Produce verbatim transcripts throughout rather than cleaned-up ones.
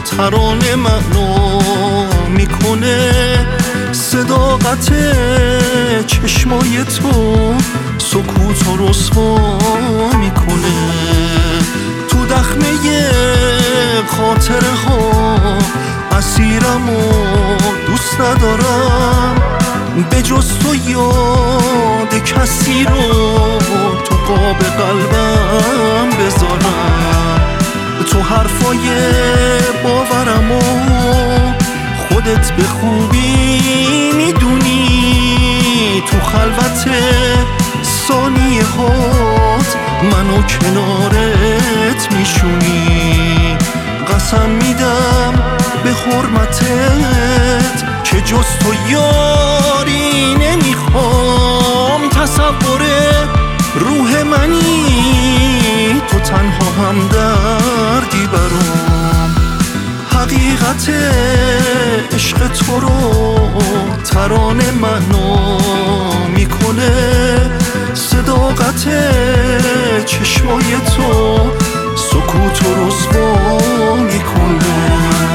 ترانه معنا میکنه، صداقت چشمای تو سکوت و رسوا میکنه. تو دخمه خاطره ها اسیرم و دوست ندارم، به جز تو یاد کسی رو تو قاب قلبم بذارم. تو حرفای باورم و خودت به خوبی میدونی، تو خلوت ثانیه هات منو کنارت میشونی. قسم میدم به حرمتت که جز تو یاری نمیخوام. تصور روح منی، تو تنها همدردی برام. حقیقت عشق تو رو ترانه معنا میکنه، صداقت چشمای تو سکوت و رسوا میکنه.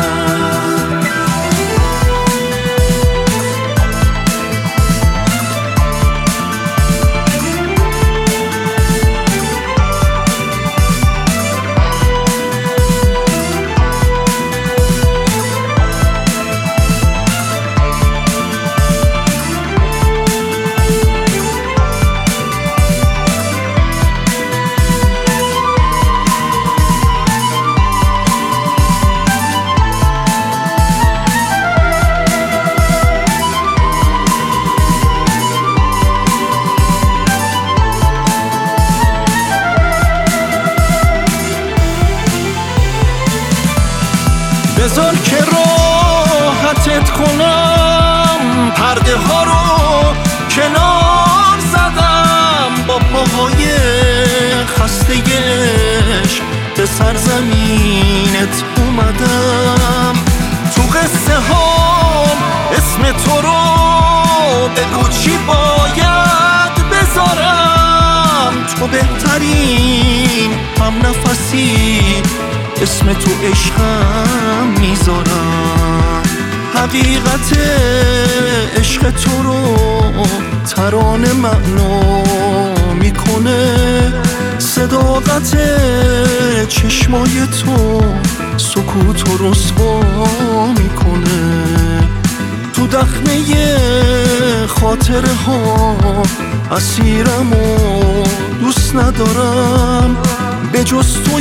بذار که راحتت کنم، پرده ها رو کنار زدم، با پاهای خسته عشق به سرزمینت اومدم. تو قصه ها اسم تو رو بگو چی باید بذارم، تو بهترین هم نفسی اسم تو عشقم میذارم. حقیقت عشق تو رو ترانه معنا میکنه، صداقت چشمای تو سکوت و رسوا میکنه. تو دخمه خاطره ها اسیرم و دوست ندارم، به جز تو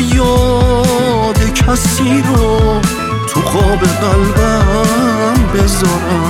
یاد کسی رو تو قاب قلبم بذارم.